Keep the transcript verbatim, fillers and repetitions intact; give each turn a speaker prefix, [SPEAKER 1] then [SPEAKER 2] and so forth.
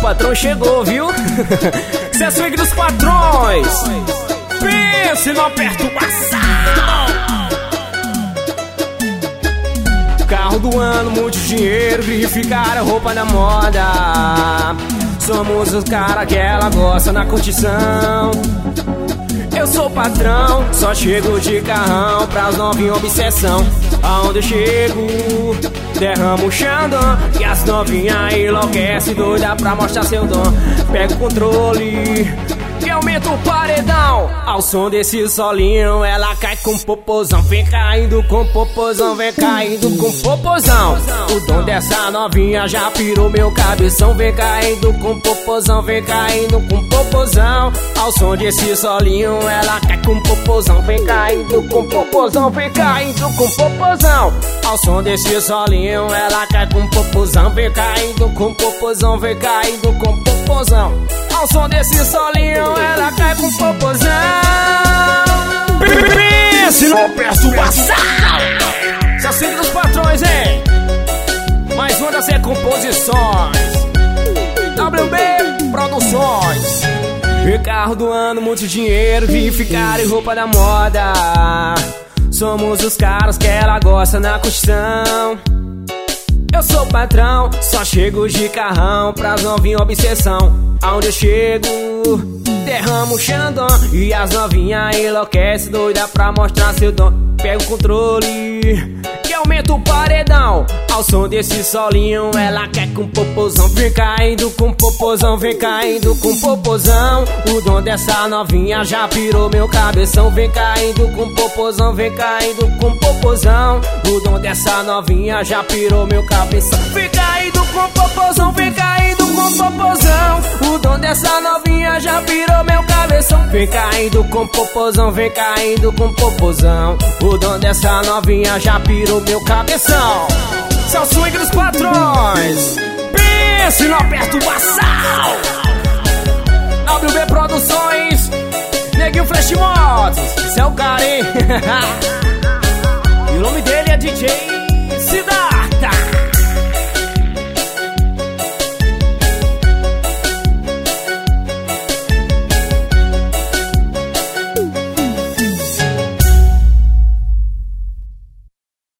[SPEAKER 1] patrão chegou, viu? Cê é swing dos patrões. Pense na perturbação. Carro do ano, muito dinheiro, grife, cara, roupa da moda. Somos os cara que ela gosta na curtição. Eu sou patrão, só chego de carrão pras novinhas obsessão. Aonde eu chego, derramo o Xandão e as novinhas enlouquecem, doida pra mostrar seu dom. Pega o controle e aumenta o paredão. Ao som desse solinho, ela cai com popozão. Vem caindo com popozão, vem caindo com popozão. O dom dessa novinha já pirou meu cabeção. Vem caindo com popozão, vem caindo com popozão. Ao som desse solinho, ela cai com popozão. Vem caindo com popozão, vem caindo com popozão. Ao som desse solinho, ela cai com popozão. Vem caindo com popozão, vem caindo com popozão. Ao som desse solinho, ela cai com popozão. Pense na perturbação. Só siga dos patrões, hein? Mais uma das recomposições. W B Produções. E carro do ano, muito dinheiro, grife, cara e roupa da moda. Somos os caras que ela gosta na curtição. Eu sou patrão, só chego de carrão pras novinhas obsessão. Aonde eu chego, derramo o Xandão e as novinhas enlouquecem, doida pra mostrar seu dom. Pega o controle e aumenta o paredão. Ao som desse solinho, ela quer com popozão. Vem caindo com popozão, vem caindo com popozão. O dom dessa novinha já pirou meu cabeção. Vem caindo com popozão, vem caindo com popozão. O dom dessa novinha já pirou meu cabeção. Vem caindo com popozão, vem caindo com popozão. O dom dessa novinha já pirou meu cabeção. Vem caindo com popozão, vem caindo com popozão. O dom dessa novinha já pirou meu cabeção. São swing dos patrões. Pense na perturbação. W B Produções. Neguinho Flash Motos. Esse é o cara, hein? E o nome dele é D J